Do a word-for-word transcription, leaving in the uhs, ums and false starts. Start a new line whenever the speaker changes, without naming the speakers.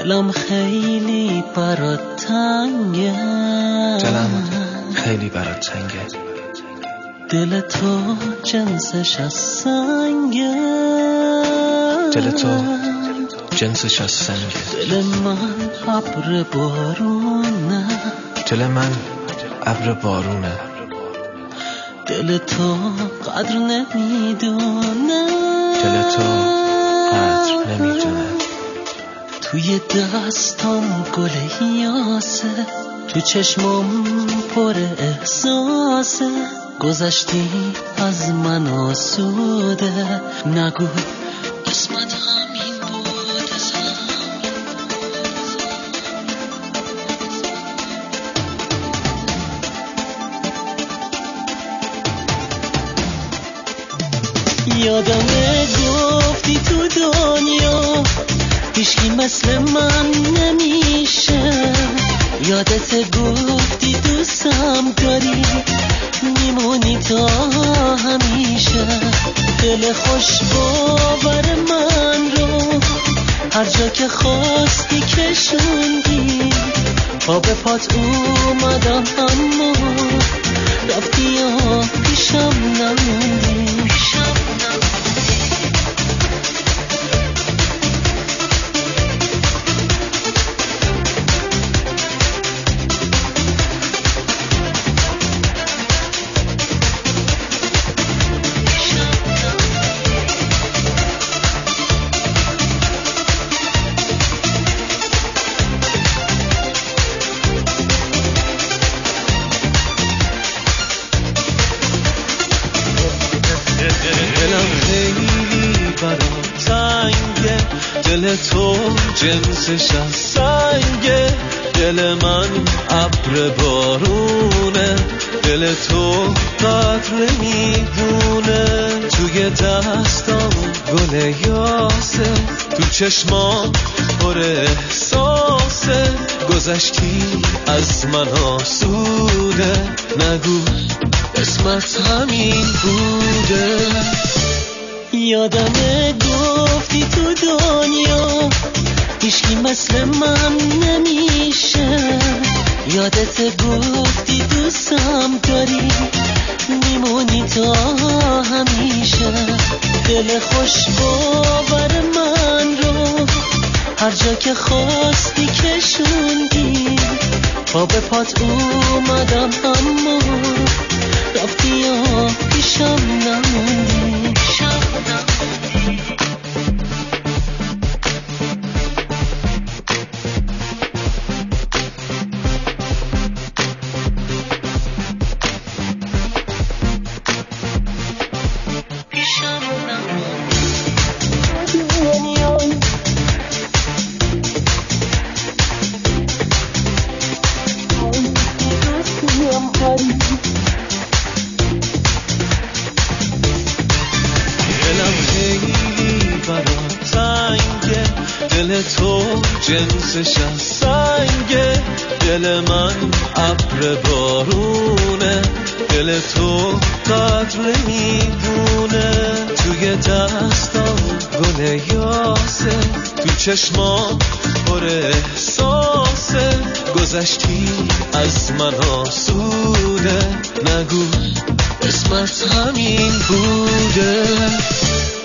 دلم خیلی برات تنگه،
دلم خیلی برات تنگه،
دل تو جنسش از سنگه،
دل تو جنسش از سنگه،
دل من ابر بارونه،
دل من ابر بارونه،
دل تو قدر نمیدونه،
دل تو قدر نمیدونه،
توی دستم گل یاسه، تو چشمم پر احساسه، گذشتی از من آسوده، نگو قسمت همین بوده. یادمه گفتی تو دنیا هیچکی مثل من نمیشه، یادت گفتی دوستم داری میمونی تا همیشه، دل خوش باور من رو هر جا که خواستی کشوندی، پا به پات اومدم اما رفتی یا پیشم نموندی. دل تو جنسش از سنگه، دل من ابر بارونه، دل تو قدر نمیدونه، توی دستام گل یاسه، تو چشمام پر احساسه، گذشتی از من آسوده، نگو اسمت همین بوده. یادمه گفتی تو دنیا هیچکی مثل من نمیشه، یادت گفتی دوستم داری میمونی تا همیشه، دل خوش باور من رو هر جا که خواستی کشوندی، پا به پات اومدم اما رفتی یا پیشم نموندی. دل تو جنسش از سنگه، دل من ابر بارونه، دل تو قدر نمیدونه، توی دستام گل یاسه، تو چشمام پر احساسه، گذشتی از من آسوده، نگو اسمت همین بوده.